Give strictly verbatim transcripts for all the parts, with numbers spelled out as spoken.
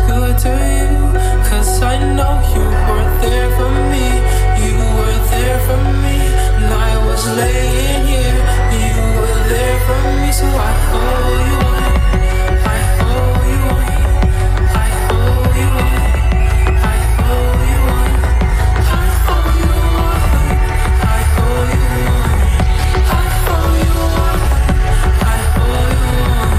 good to you, 'cause I know you were there for me. You were there for me, and I was laying here. You were there for me, so I owe you one. I owe you one. I owe you one. I owe you one. I owe you one. I owe you one. I owe you one. I owe you one.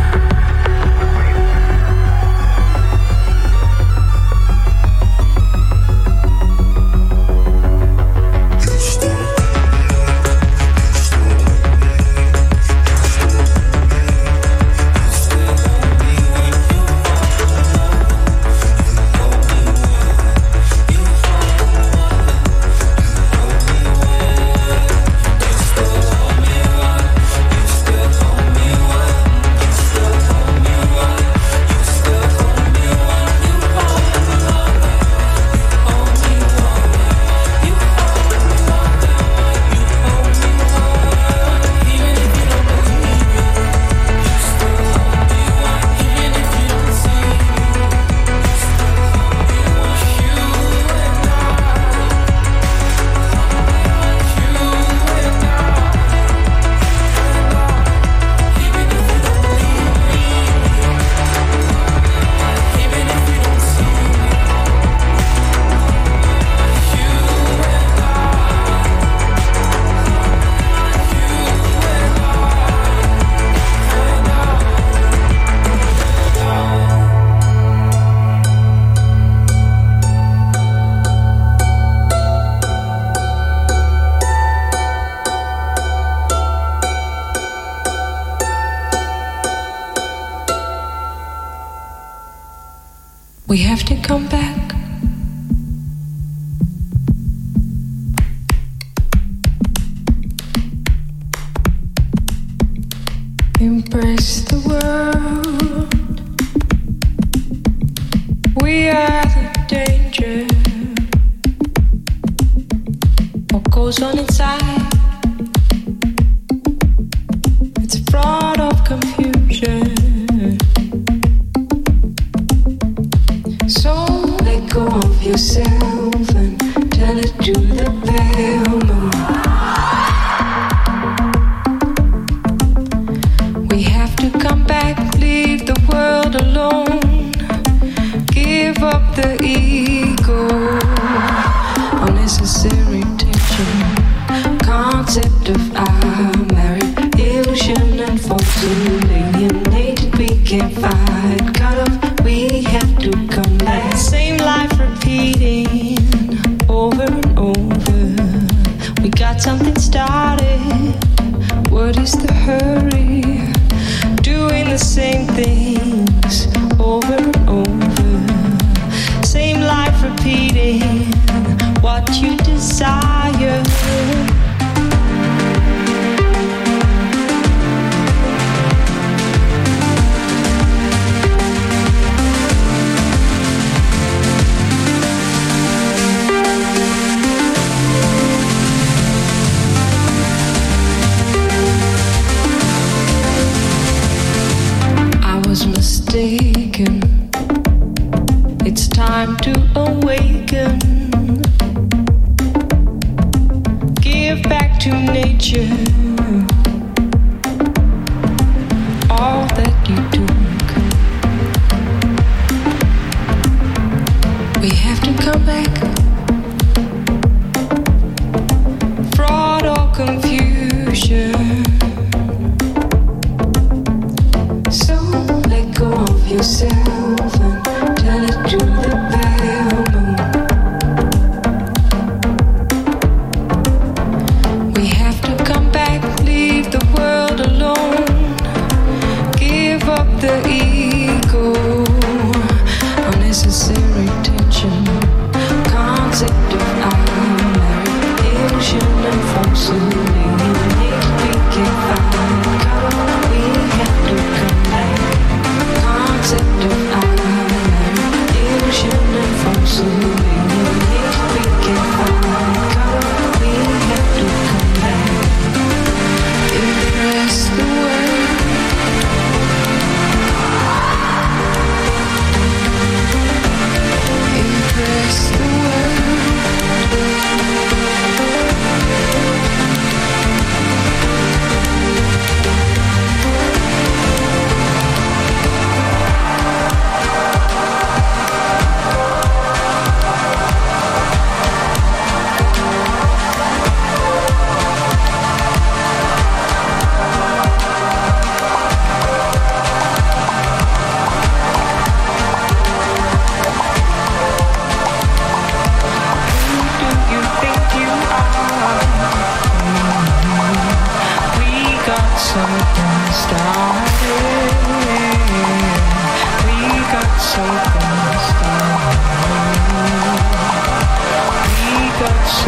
We have to come back. Embrace the world. We are the danger. What goes on inside? It's a fraud of confusion. So let go of yourself and tell it to the pale moon. We have to come back, leave the world alone. Give up the ego, unnecessary tension. Concept of I married, illusion and false alienated. We can't fight, cut off. We have to come back. Same life repeating over and over. We got something started. What is the hurry? Doing the same things over and over. Same life repeating what you desire. Mistaken. It's time to awaken. Give back to nature all that you took. We have to come back. Fraud or confusion. Yourself and tell it to the pale moon. We have to come back, leave the world alone. Give up the ego, unnecessary tension. Concept of I married, illusion and false alienated. We can't find color. We have to come back. Concept of I married, illusion and false alienated. We can't find color. We have to come back. Impress the world.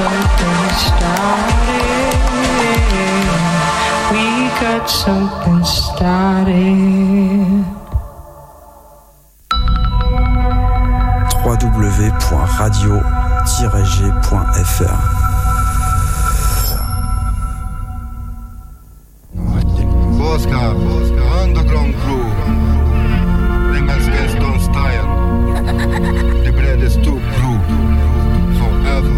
something started. We got something started. w w w point radio tiret g point f r Boska, underground crew. Ringers guests don't style. The bread is too crude. Forever.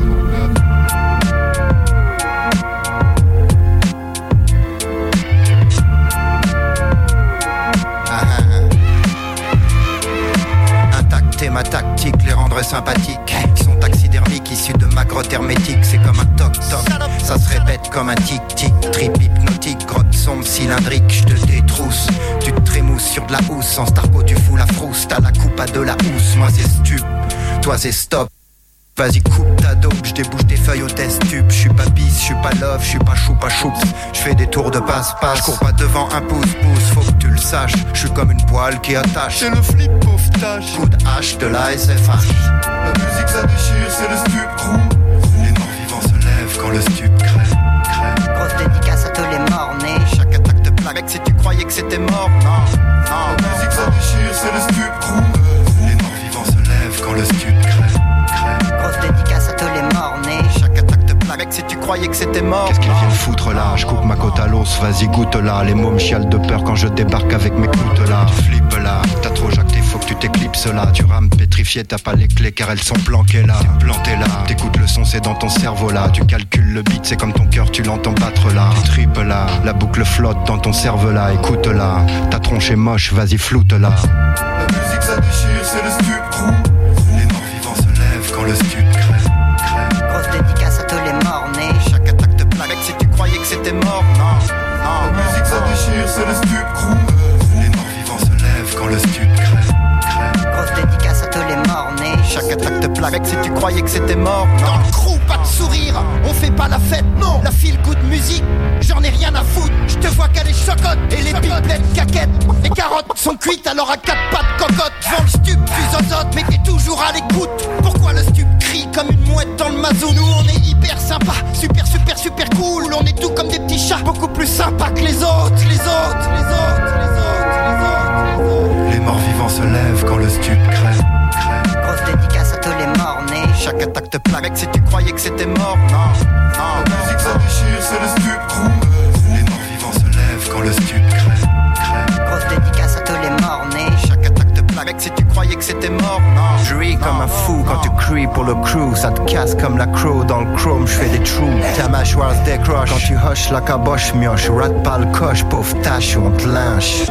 Intacter ma tactique, les rendre sympathiques. Ils sont taxidermiques, issus de ma grotte hermétique. C'est comme un toc-toc, ça se répète comme un tic-tic. Trip hypnotique, grotte sombre, cylindrique. Je te détrousse, tu te trémousses sur de la housse. Sans starpo tu fous la frousse, t'as la coupe à de la housse. Moi c'est stup, toi c'est stop. Vas-y coupe ta dope, j'débouche des feuilles au test tube. J'suis pas bis, j'suis pas love, j'suis pas choupa choups. J'fais des tours de passe-passe, j'cours pas devant un pouce-pouce. Faut que tu le saches, j'suis comme une poêle qui attache. C'est le flip pauvre tâche. Coup de hache de la S F H. La musique ça déchire, c'est le stup crew. Les morts vivants se lèvent quand le stup crève, crève. Grosse dédicace à tous les morts nés. Chaque attaque te plaque, mec si tu croyais que c'était mort. Non, non. La musique ça déchire, c'est le stup crew. Les morts vivants se lèvent quand le stup crève, crève. Grosse dédicace à tous les morts nés. Chaque attaque te plaque, mec si tu croyais que c'était mort. Qu'est-ce qu'ils viennent foutre là? Je coupe ma côte à l'os, vas-y goûte là. Les mômes chialent de peur quand je débarque avec mes coutes là. Tu flippes là, t'as trop jacté, faut que tu t'éclipses là. Tu rames pétrifié, t'as pas les clés car elles sont planquées là. T'es planté là, t'écoutes le son, c'est dans ton cerveau là. Tu calcules le beat, c'est comme ton cœur, tu l'entends battre là. Tu tripes là, la boucle flotte dans ton cerveau là. Écoute là, ta tronche est moche, vas-y floute là. La musique ça déchire, c'est le stup crew. Les morts vivants se lèvent quand le stup crève, crève. Grosse dédicace à tous les morts nés. Chaque attaque te plaque, mec si tu croyais que c'était mort. Non, non. La musique ça déchire, c'est le stup crew. Les morts vivants se lèvent quand le stup crève, crève. Grosse dédicace à tous les morts nés. Chaque attaque te plaque, mec si tu croyais que c'était mort. Dans le crew, pas de sourire, on fait pas la fête, non. La feel good musique, j'en ai rien à foutre. Je te vois qu'elle est chocotte et les billes pleines de caquettes. Les carottes sont cuites alors à quatre pattes cocotte. Devant le stup, tu zozotes, mais t'es toujours à l'écoute. Pourquoi le stup crie comme une mouette dans le mazo? Nous on est hyper sympa, super super super cool. On est tout comme des petits chats, beaucoup plus sympas que les autres, les autres, les autres, les autres, les autres, les autres. Les morts vivants se lèvent quand le stup crève, crève. Grosse dédicace à tous les morts nés. Chaque attaque te plaque, mec si tu croyais que c'était mort. Non, non. La musique ça déchire, c'est le stup crew. Les morts vivants se lèvent quand le stup crève, crève. Grosse dédicace à tous les morts nés. Chaque attaque te plaque, mec si tu croyais que c'était mort. Non, je ris comme un fou quand tu cries pour le crew. Ça te casse comme la crow dans le chrome, je fais des trous. Ta mâchoire se décroche quand tu hoches la caboche mioche. Rate pas le coche, pauvre tâche ou on te lynche.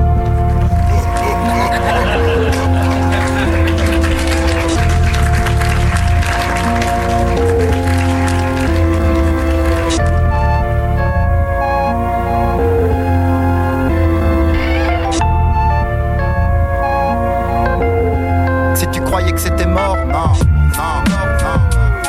Que c'était mort, non, non, non, non.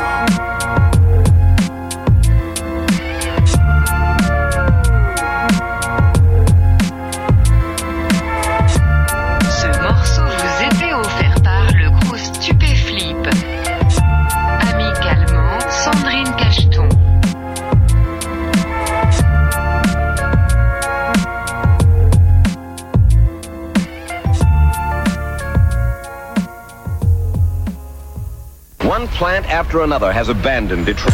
Ce morceau vous était offert par le groupe Stupéflip. Amicalement, Sandrine Cacheton. One plant after another has abandoned Detroit.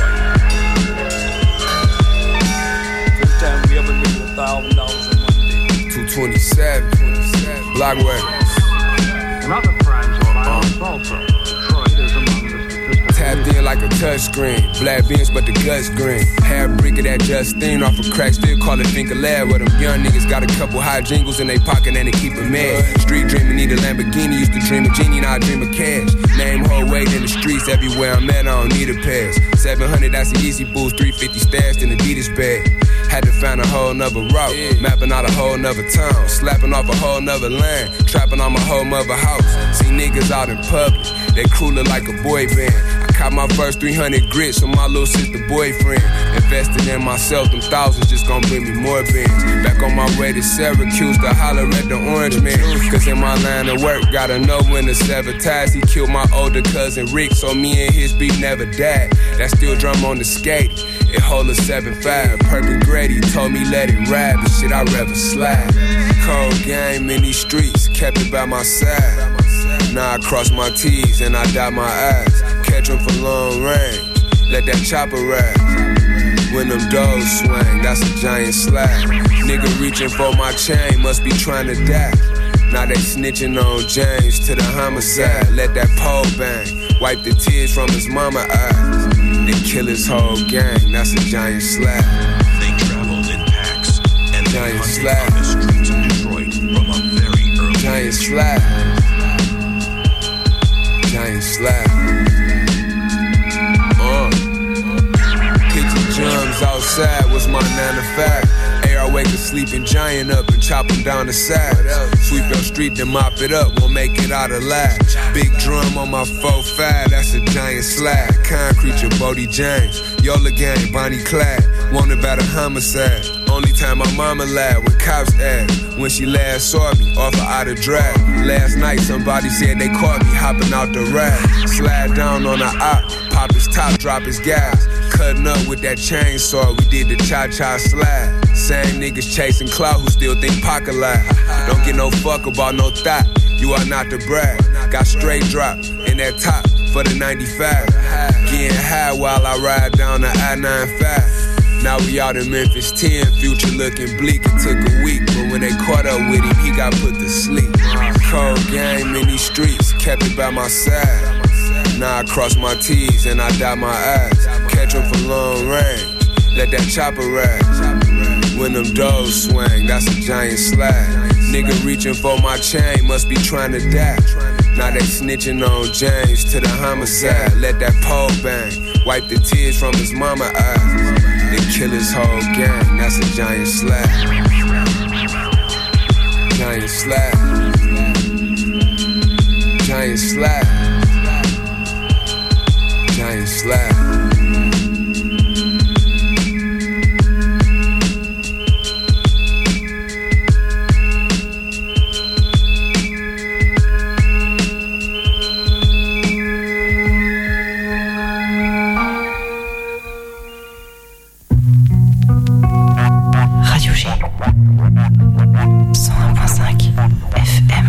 First time we ever made a thousand dollars in one day. two twenty-seven, Blockway. And other crimes or violence also. Detroit is among the statistics. Tapped in like a touchscreen, black beans but the guts green. Half brick of that Justine off a crack, still call it Finker Lab. Where them young niggas got a couple hot jingles in they pocket and they keep it mad. Street dreaming, need a Lamborghini, used to dream of genie, now I dream of cash. Name whole weight in the streets, everywhere I'm at, I don't need a pass. seven hundred, that's an easy boost, three fifty stashed in Adidas bag. Had to find a whole nother route, mapping out a whole nother town, slapping off a whole nother line, trapping on my whole mother house. See niggas out in public, they crew look like a boy band. I Caught my first three hundred grits from my little sister boyfriend. Invested in myself, them thousands just gon' bring me more bins. Back on my way to Syracuse to holler at the orange man. Cause in my line of work, gotta know when to sever ties. He killed my older cousin Rick, so me and his beef never died. That steel drum on the skate, it hold a seven five. Purple Grady told me let it ride, but shit I'd rather slide. Cold game in these streets, kept it by my side. Now I cross my T's and I dot my I's. Catch 'em for long range, let that chopper ride. When them doors swing, that's a giant slap. Nigga reaching for my chain, must be trying to die. Now they snitching on James to the homicide. Let that pole bang, wipe the tears from his mama eyes. Then kill his whole gang, that's a giant slap. They traveled in packs and giant they slap. On the streets of Detroit from a very early giant age. slap. Giant slap. Uh. Pitching drums outside was my nine to five. A R wake a sleeping giant up and chop him down the side. Sweep your street, then mop it up, won't make it out alive. Big drum on my four five, that's a giant slide. Concrete your Bodie James, Yola gang, Bonnie Clyde. Wanted about a homicide. Only time my mama laughed when cops asked. When she last saw me, off her out of drive. Last night somebody said they caught me hopping out the ride. Slide down on the op, pop his top, drop his gas. Cutting up with that chainsaw, we did the cha-cha slide. Same niggas chasing clout who still think Pac alive. Don't get no fuck about no thought, you are not the brag. Got straight drop in that top for the ninety-five. Getting high while I ride down the I ninety-five. Now we out in Memphis ten, future looking bleak. It took a week, but when they caught up with him, he got put to sleep. Cold game in these streets, kept it by my side. Now I cross my T's and I dot my I's. Catch 'em for long range, let that chopper ride. When them doors swing, that's a giant slide. Nigga reaching for my chain, must be trying to die. Now they snitching on James to the homicide. Let that pole bang, wipe the tears from his mama eyes. Then kill his whole gang, that's a giant slap. Giant slap. Giant slap. Giant slap. Radio G cent un point cinq F M.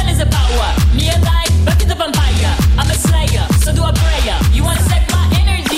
I'm a slayer, so do a prayer. You wanna save my energy?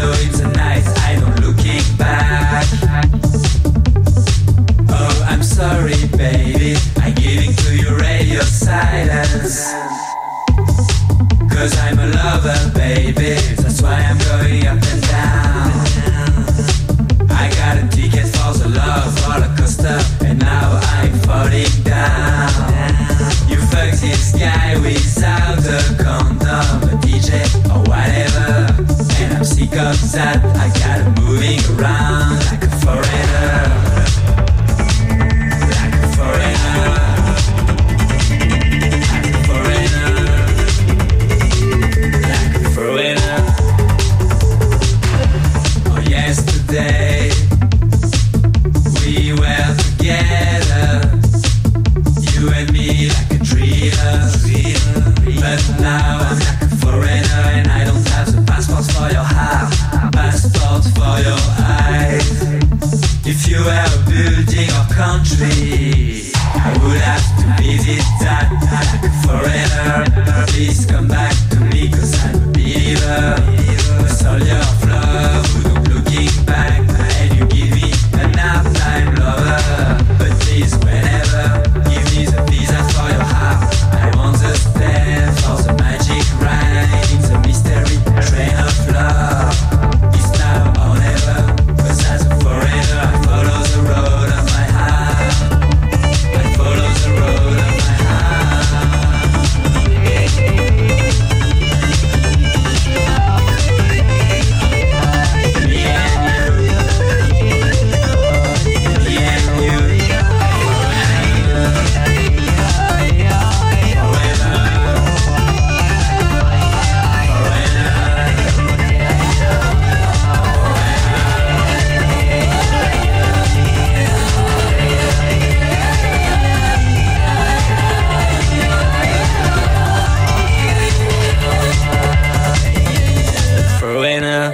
visit that like a foreigner. Please come back to me, cause I'm a believer. A soldier of love who don't looking back, and you give me an half-time lover. But please, whenever, give me the visa for your heart. I want the step for the magic ride in the mystery train of love. It's now or never, cause as a foreigner I follow the road of my heart. I follow the road of my heart. Me and you, me and you, foreigner.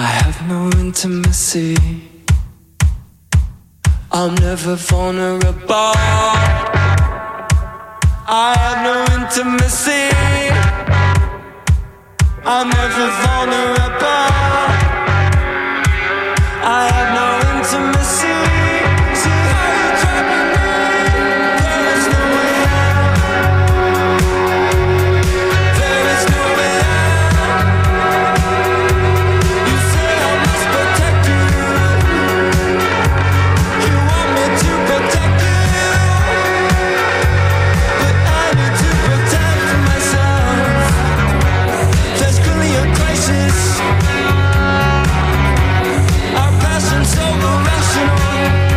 I have no intimacy. I'm never vulnerable. I have no intimacy. I'm never vulnerable. I have no intimacy. See how you trapping me. There is no way out. There is no way out. You say I must protect you. You want me to protect you, but I need to protect myself. There's clearly a crisis. Our passion's so irrational,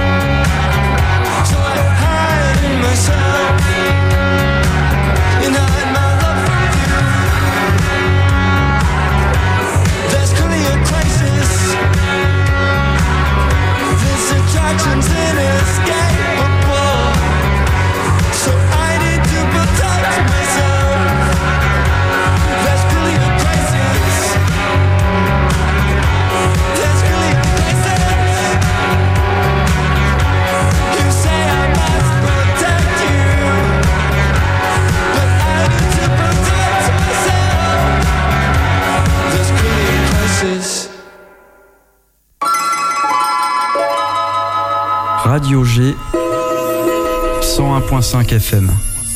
so I hide in myself and hide my love from you. There's clearly a crisis. This attraction's inescapable, so I need to protect myself. There's clearly a crisis. There's clearly a crisis. You say I must protect you, but I need to protect myself. There's clearly a crisis. Radio G, cent un point cinq F M.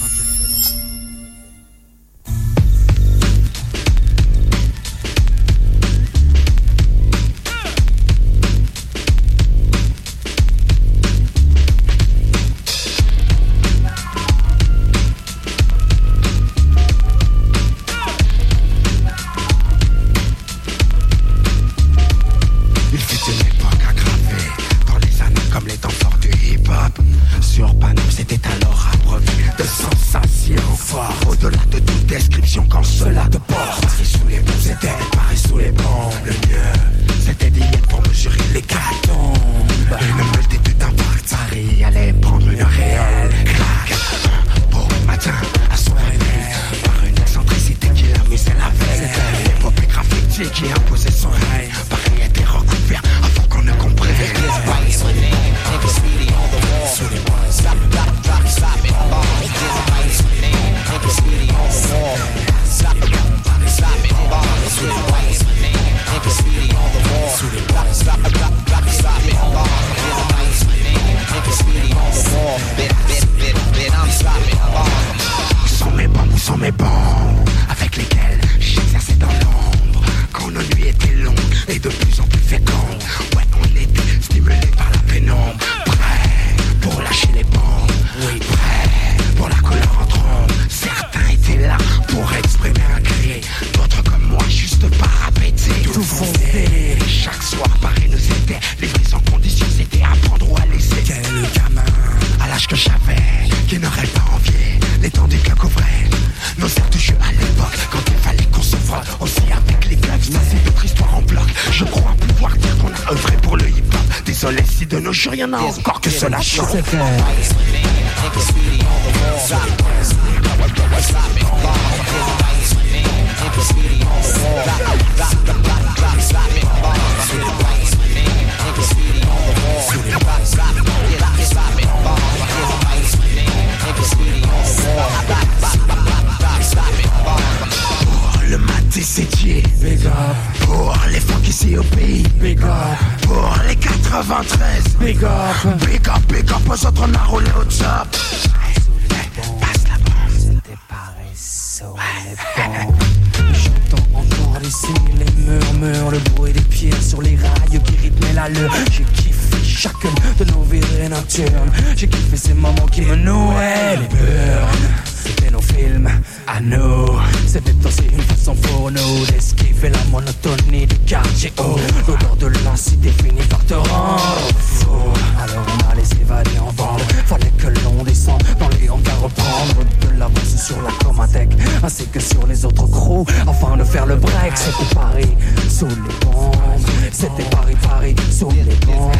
Il fut une époque aggravée dans les années comme les temps forts du hip-hop. Sur Paname, c'était alors abreuvé de sensations fortes. Au-delà de toute description, quand cela te porte. Paris sous les bombes, c'était Paris sous les bombes. Le mieux, c'était d'y être pour mesurer les cartons. Une multitude d'impacts. Paris allait prendre une réelle claque. Un beau matin, à son réveil, par une excentricité qui l'amusait la veille. C'était l'épopée graffiti qui imposait son règne. Paris était recouvert avant qu'on ne comprenne. Sans mes bombes ou sans mes bombes, avec lesquels j'exerçais dans l'ombre. Quand nos nuits étaient longues et de plus en plus fécondes. Ouais, on était stimulés par la pénombre. Prêts pour lâcher les bombes. Oui, prêts pour la couleur en trombe. Certains étaient là pour exprimer un cri. D'autres comme moi, juste par appétit. Tout fondé. Chaque soir, Paris nous aidait. Les prises en condition, c'était à prendre ou à laisser. Quel gamin, à l'âge que j'avais, qui n'aurait pas envié l'étendue que couvrait nos aires de jeu à l'époque. Quand il fallait qu'on se voit aussi avec les clubs. C'est notre histoire en bloc. Je crois pouvoir dire qu'on a œuvré pour le hip-hop. Désolé si de nos jours, y'en a encore que cela change. Pour le matin sétier, big up. Pour les funk ici au pays, big up. Pour les quatre-vingt-treize, big up. Big up, big up, aux autres on a roulé au top. Passe la bombe. C'était pareil, so j'entends encore ici les murmures, le bruit des pierres sur les rails qui rythmaient l'allure. J'ai kiffé chacune de nos virées nocturnes. J'ai kiffé ces moments qui me nouaient les burnes. C'était nos films, à nous. C'était aussi une façon pour nous d'esquiver la monotonie du quartier haut. L'odeur de l'acide est fini par te rendre fou. Alors on allait s'évader en bande. Fallait que l'on descende dans les hangars, reprendre de l'avance sur la Comatec ainsi que sur les autres crews afin de faire le break. C'était Paris sous les bombes. C'était Paris, Paris sous les bombes.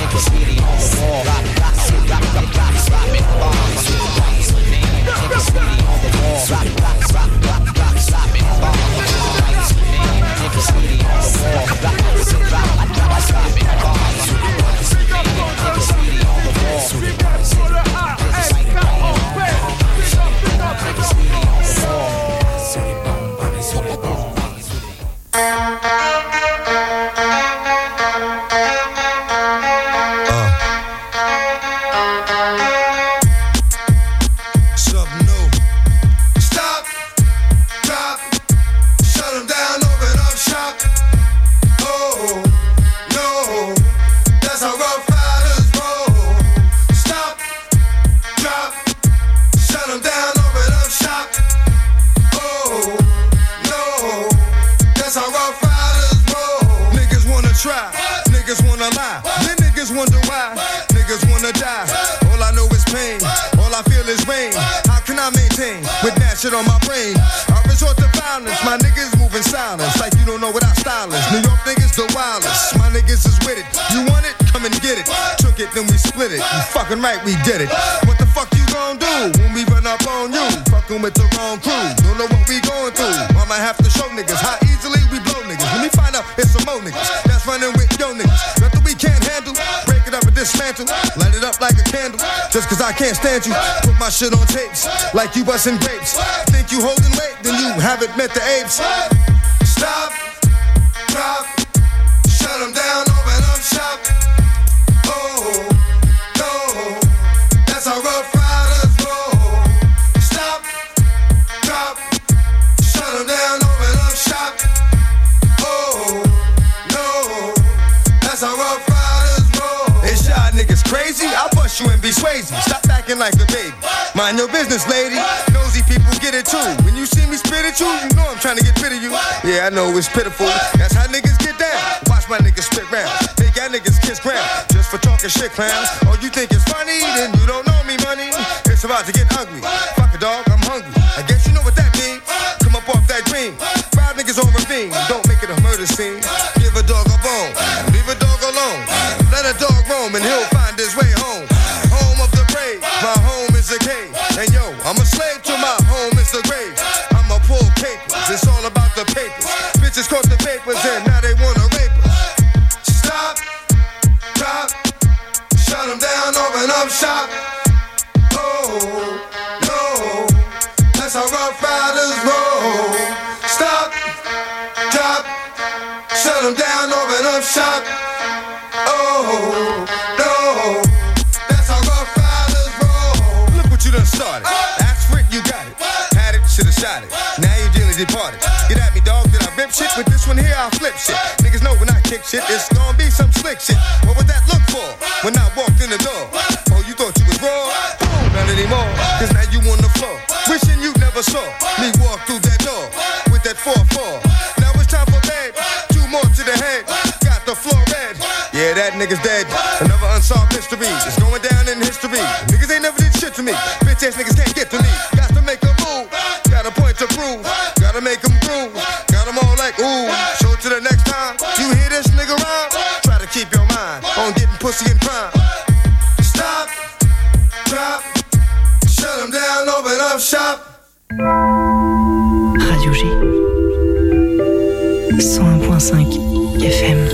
Sweetie on the wall, rock, rock, rock, rock, rock, rock, rock, rock, rock, rock, rock, rock, rock, rock, rock, wanna lie. Then niggas wonder why. Niggas wanna die. All I know is pain. All I feel is rain. How can I maintain with that shit on my brain? I resort to violence. My niggas moving silence like you don't know what our style is. New York niggas the wildest. My niggas is with it. You want it? Come and get it. Took it, then we split it. You fucking right, we did it. What the fuck you gon' do when we run up on you? Fucking with the wrong crew. Don't know what we going through. I'ma have to show niggas how easily we blow niggas. When we find out it's some more niggas that's running with yo niggas. Nothing we can't handle. Break it up and dismantle. Light it up like a candle. Just cause I can't stand you. Put my shit on tapes like you bustin' grapes. Think you holding weight, then you haven't met the apes. Stop, drop, shut them down, open up shop. Oh, no, that's how Rough Riders roll. Stop, drop, shut them down, open up shop. Oh, no, that's how Rough Riders roll. It's y'all niggas crazy, I'll bust you and be Swayze. Stop acting like a baby, mind your business, lady. Nosy people get it too. When you see me spit at you, you know I'm trying to get rid of you. Yeah, I know it's pitiful, that's how niggas get down. Watch my niggas spit round, make y'all niggas kiss ground. Just for talking shit, clowns. Oh, you think it's funny, then you don't know me, money. It's about to get ugly. Fuck a dog, I'm hungry. I guess you know what that means. Come up off that green. Five niggas on ravine, don't make it a murder scene. Give a dog a bone, leave a dog alone. Let a dog roam and he'll find his way home. Home of the brave, my home is a cave. And yo, I'm a slave to my home is the grave. I'ma pull papers, it's all about the papers. Bitches caught the papers and now they wanna rape us. Stop, drop, shut them down, open up shop. Oh, no, that's how Rough Riders roll. Stop, drop, shut them down, open up shop. Oh, no, that's how Rough Riders roll. Look what you done started. Ask for it, you got it. Had it, should've shot it. Now you dearly departed. Get at me, dog, did I rip shit? With this one here, I'll flip shit. Niggas know when I kick shit, it's gonna be some slick shit. What would that look for when I walked in the door? Oh, you thought you was raw? Not anymore, cause now you on the floor. Wishing you never saw me walk through that door with that four four. Now it's time for bed, two more to the head. Got the floor red. Yeah, that nigga's dead. Another unsolved mystery. It's going down in history. Niggas ain't never did shit to me. Bitch ass niggas can't get to me. Got to make a move. Got a point to prove. Gotta make them groove. Got them all like, ooh. Show it to the next time. You hear this nigga rhyme? Try to keep your mind on getting pussy and crime. Stop, drop, shut them down, open up shop. Radio G cent un point cinq F M.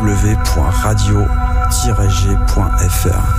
w point radio tiret g point f r.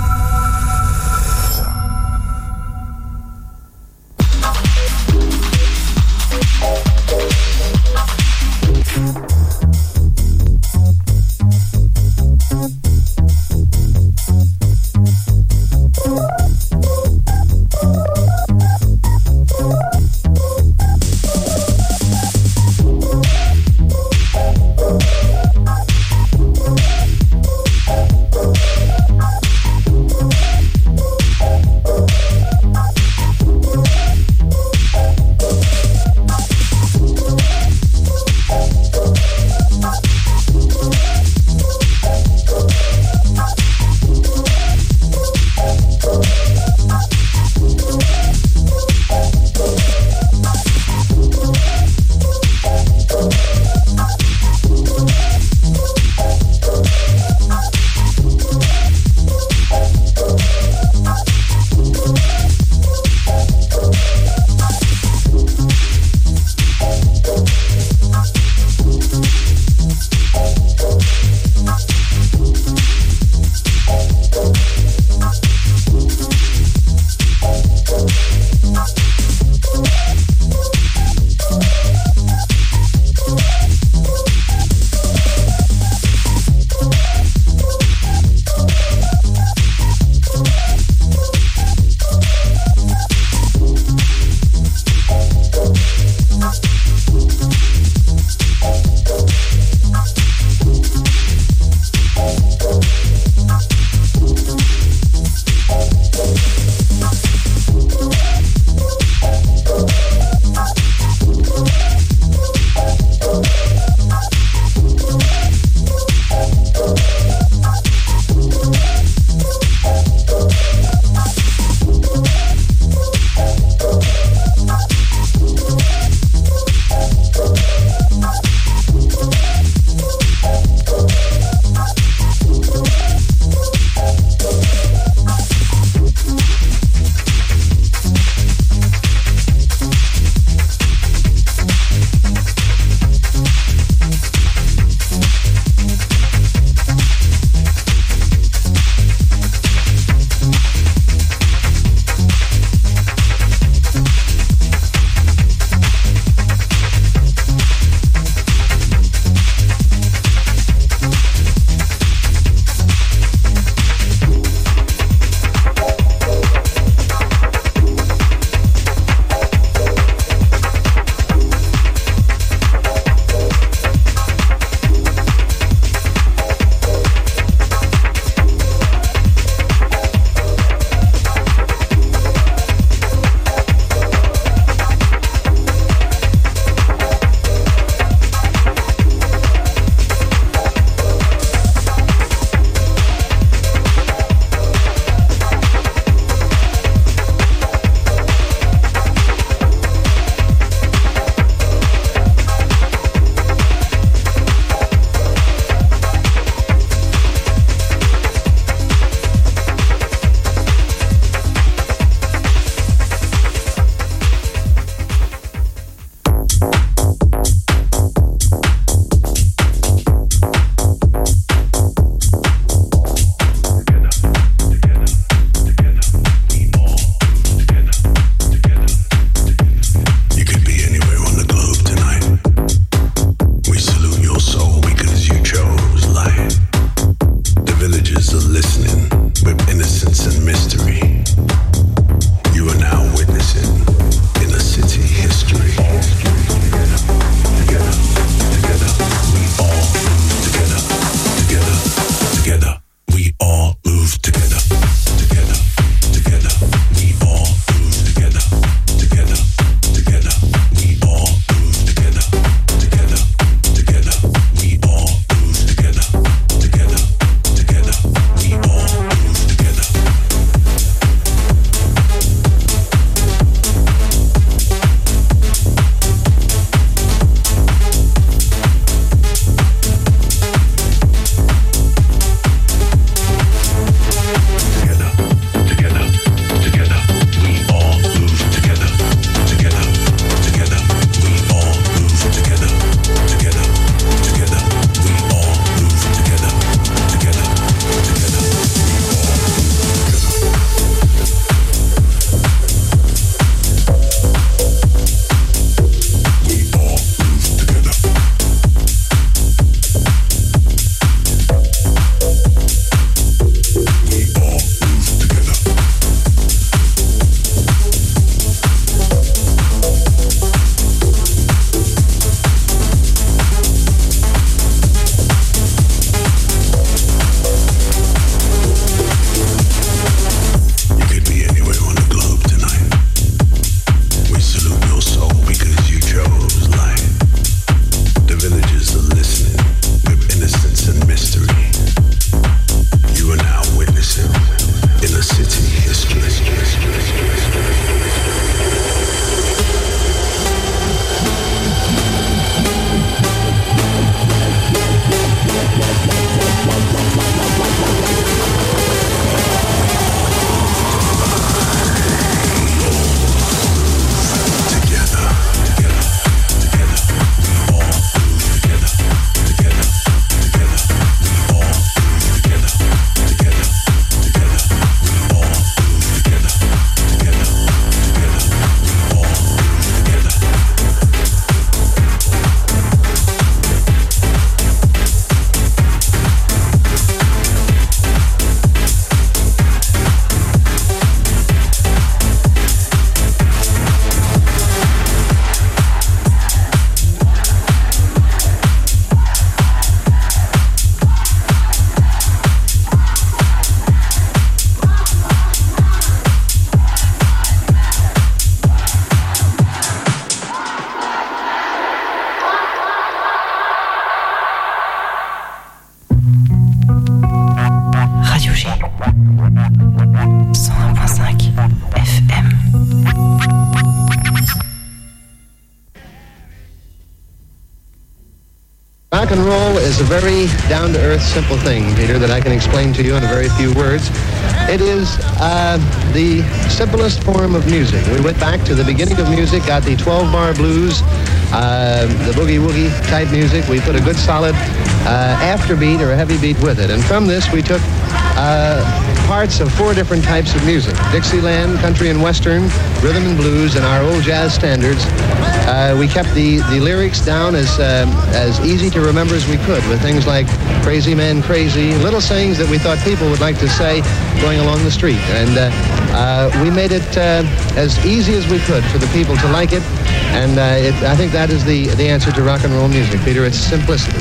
Rock and roll is a very down-to-earth, simple thing, Peter, that I can explain to you in a very few words. It is uh, the simplest form of music. We went back to the beginning of music, got the twelve-bar blues, uh, the boogie-woogie type music. We put a good solid uh, afterbeat or a heavy beat with it. And from this, we took uh, parts of four different types of music: Dixieland, country and western, rhythm and blues, and our old jazz standards. Uh, we kept the, the lyrics down as um, as easy to remember as we could, with things like "Crazy Man, Crazy," little sayings that we thought people would like to say going along the street. And uh, uh, we made it uh, as easy as we could for the people to like it. And uh, it, I think that is the, the answer to rock and roll music, Peter. It's simplicity.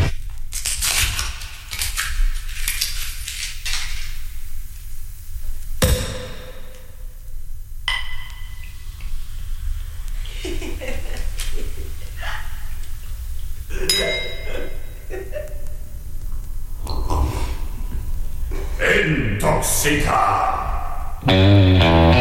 Intoxica.